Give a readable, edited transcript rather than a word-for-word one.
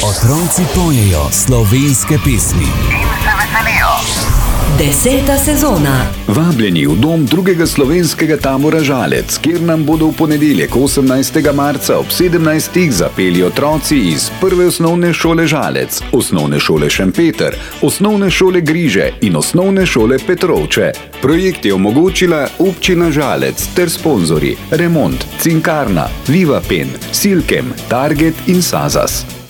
Otroci pojejo slovenske pesmi in se veselijo. 10. sezona. Vabljeni v dom drugega slovenskega tabora Žalec, kjer nam bodo v ponedeljek 18. marca ob 17. zapeli otroci iz prve osnovne šole Žalec, osnovne šole Šempeter, osnovne šole Griže in osnovne šole Petrovče. Projekt je omogočila občina Žalec ter sponzorji Remont, Cinkarna, Viva Pen, Silkem, Target in Sazas.